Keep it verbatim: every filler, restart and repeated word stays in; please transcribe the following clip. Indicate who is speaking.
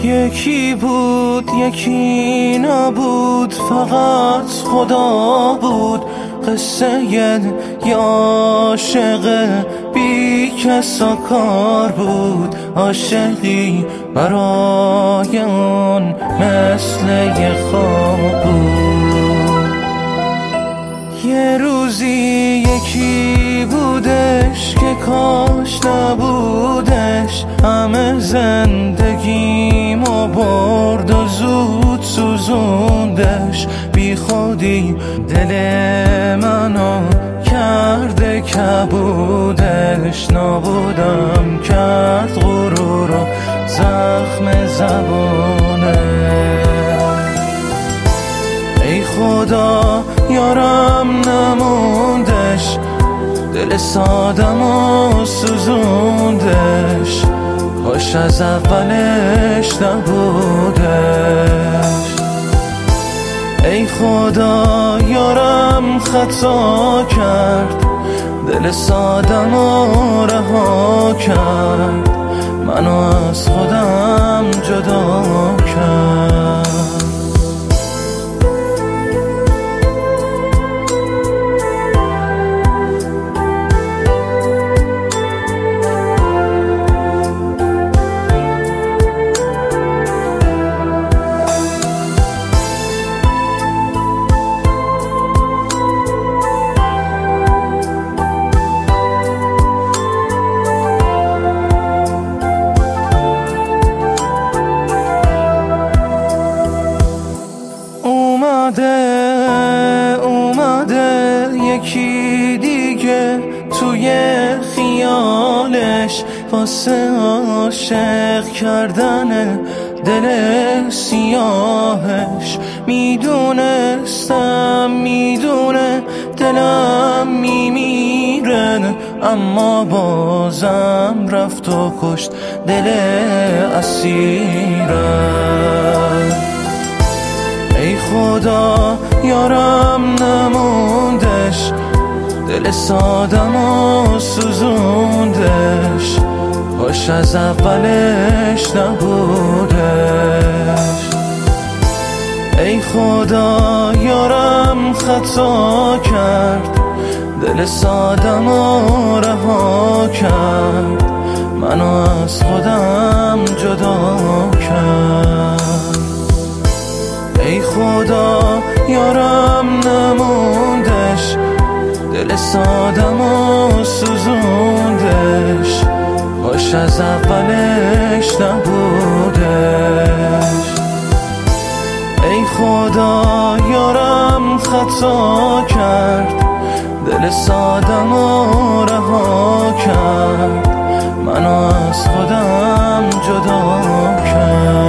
Speaker 1: یکی بود یکی نبود، فقط خدا بود. قصه یه عاشق بی کس و کار بود. عاشقی برای اون مثل یه خواب بود. یه روزی یکی بودش که کاش نبودش، همه زندگیمو برد و زود سوزوندش. بی خودی دل منو کرده کبودش، نابودم کرد غرور و زخم زبونه. ای خدا یارم نموندش، دل سادم و سوزوندش. کاش از اولش نبودش. ای خدا یارم خطا کرد، دل سادم و رها کرد. منو از خودم جدا کرد. اومده اومده یکی دیگه توی خیالش، واسه عاشق کردن دل سیاهش. میدونستم میدونه دلم میمیره، اما بازم رفت و کشت دل اسیرم. ای خدا یارم نموندش، دل سادم و سوزوندش. کاش از اولش نبودش. ای خدا یارم خطا کرد، دل سادم و رها کرد. منو از خودم جدا کرد. ای خدا یارم نموندش، دل سادم و سوزوندش. کاش از اولش نبودش. ای خدا یارم خطا کرد، دل سادم و رها کرد. منو از خودم جدا کرد.